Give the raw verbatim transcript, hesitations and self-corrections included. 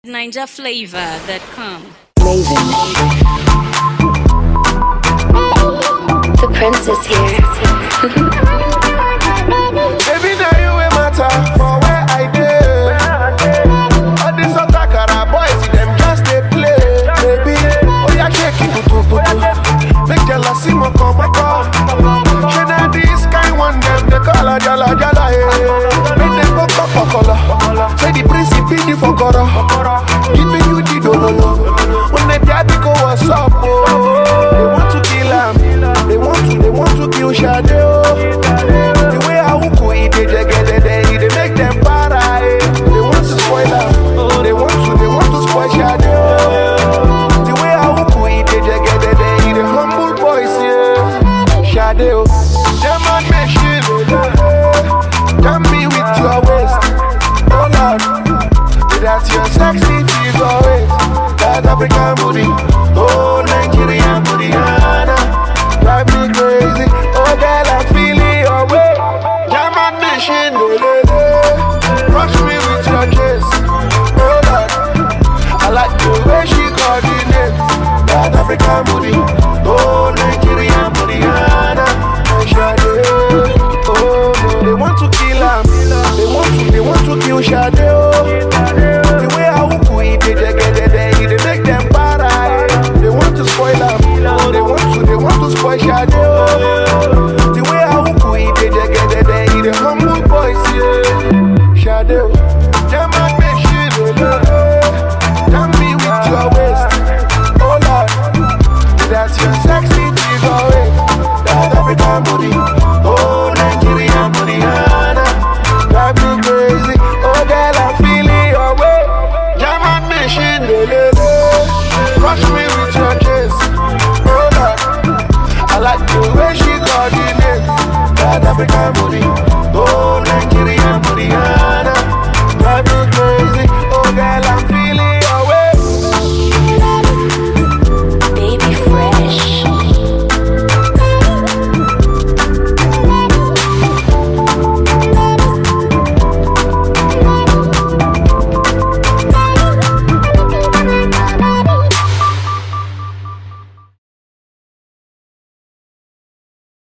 Ninja Flavor dot com. Maven. The prince is here. Baby, now you ain't matter for where I did. All these Otakara boys, them just they play. Baby, oh yeah, shake it, putu putu. Make jealousy mo come come. Shana this kind one them they call a jala jala hey. Make them go go color. Say the prince be the fokoro. Giving you the dololo. When they try to go what's up, oh. They want to kill him. They want to, they want to kill Shade, oh. The way I will go, it they get they they make them para. Eh. They want to spoil him. They want to, they want to spoil Shade, oh. The way I will go, it they get they the humble boys, yeah. Shade, oh. German machine, damn me with your waist, oh Lord. That's your sexy figure, waist. That African booty, oh Nigerian booty, Anna, drive me crazy. Oh girl, I'm feeling your way. German nation, rush me with your kiss. Oh Lord, I like the way she coordinates. That African booty, oh Nigerian booty, Anna, Shade. Oh, they want to kill him. They want to, they want to kill Shade. Oh, the way I will go, it they get they they make them para. They want to spoil him. They want to, they want to spoil Shade. Oh, the way I will go, it they get they the humble boys, yeah. Shade, German machine, damn me with your waist. Oh Lord, that's your sexy figure, waist. That African booty, oh Nigerian booty, Anna, drive me crazy. Oh girl, I'm feeling your way. German machine, rush me with your kiss. Oh Lord, I like the way she coordinates. That African booty, oh